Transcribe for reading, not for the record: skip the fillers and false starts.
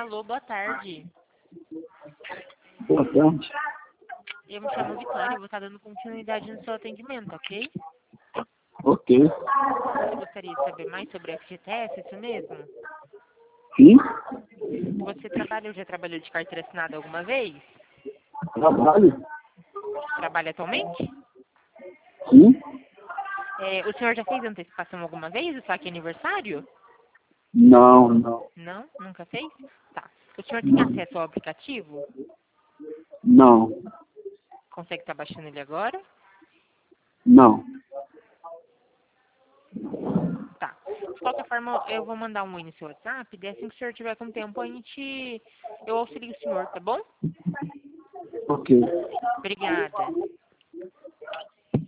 Alô, boa tarde. Boa tarde. Eu me chamo Vitória e vou estar dando continuidade no seu atendimento, ok? Ok. Você gostaria de saber mais sobre a FGTS, isso mesmo? Sim? Você trabalha ou já trabalhou de carteira assinada alguma vez? Trabalho? Trabalha atualmente? Sim? O senhor já fez antecipação alguma vez, o saque aniversário? Não, não. Não? Nunca fez? Tá. O senhor tem Não. acesso ao aplicativo? Não. Consegue estar baixando ele agora? Não. Tá. De qualquer forma, eu vou mandar um oi no seu WhatsApp, e assim que o senhor tiver com tempo, eu auxilio o senhor, tá bom? Ok. Obrigada.